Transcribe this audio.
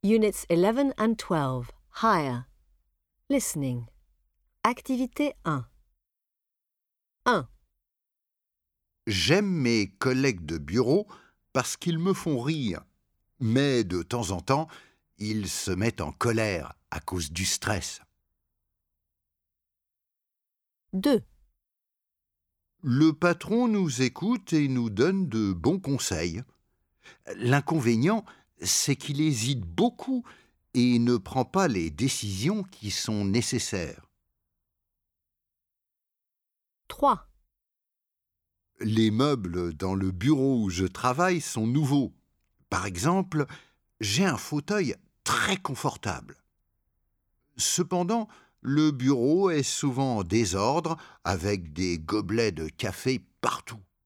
Units 11 and 12. Higher. Listening. Activité 1. 1. J'aime mes collègues de bureau parce qu'ils me font rire, mais de temps en temps, ils se mettent en colère à cause du stress. 2. Le patron nous écoute et nous donne de bons conseils. L'inconvénient, c'est qu'il hésite beaucoup et ne prend pas les décisions qui sont nécessaires. 3. Les meubles dans le bureau où je travaille sont nouveaux. Par exemple, j'ai un fauteuil très confortable. Cependant, le bureau est souvent en désordre avec des gobelets de café partout.